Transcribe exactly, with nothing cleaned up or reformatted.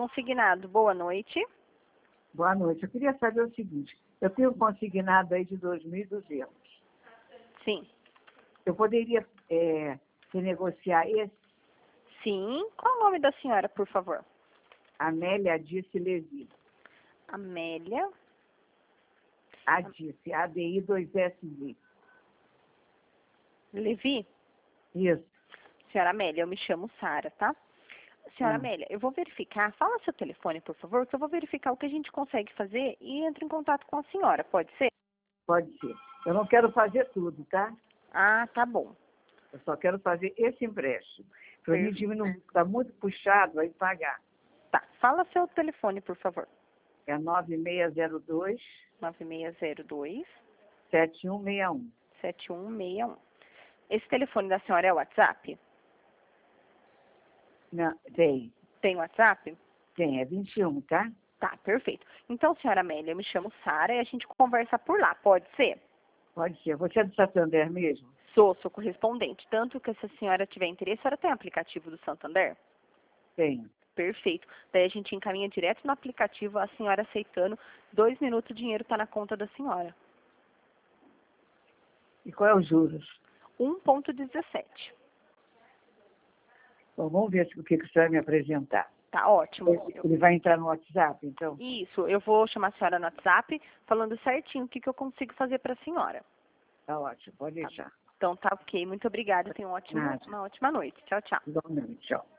Consignado, boa noite. Boa noite. Eu queria saber o seguinte, eu tenho consignado aí de dois mil e duzentos. Sim. Eu poderia é, renegociar esse? Sim. Qual o nome da senhora, por favor? Amélia Adice Levi. Amélia. Adice, A D I dois S V. Levi? Isso. Senhora Amélia, eu me chamo Sara, tá? Senhora Ah. Amélia, eu vou verificar, fala seu telefone, por favor, que eu vou verificar o que a gente consegue fazer e entro em contato com a senhora, pode ser? Pode ser. Eu não quero fazer tudo, tá? Ah, tá bom. Eu só quero fazer esse empréstimo. Para mim Perfeito. diminuir, está muito puxado aí pagar. Tá, fala seu telefone, por favor. É nove seis zero dois, nove seis zero dois, sete um seis um. sete um seis um. Esse telefone da senhora é o WhatsApp? Não, tem. Tem WhatsApp? Tem, é vinte e um, tá? Tá, perfeito. Então, senhora Amélia, eu me chamo Sara e a gente conversa por lá, pode ser? Pode ser. Você é do Santander mesmo? Sou, sou correspondente. Tanto que se a senhora tiver interesse, a senhora tem aplicativo do Santander? Tenho. Perfeito. Daí a gente encaminha direto no aplicativo, a senhora aceitando. Dois minutos o dinheiro está na conta da senhora. E qual é os juros? um vírgula dezessete. Bom, vamos ver o que que você vai me apresentar. Tá ótimo. Ele vai entrar no WhatsApp, então? Isso, eu vou chamar a senhora no WhatsApp, falando certinho o que, que eu consigo fazer para a senhora. Tá ótimo, pode deixar. Então tá ok, muito obrigada, tenha um ótimo, Nada. uma ótima noite. Tchau, tchau. Igualmente, tchau.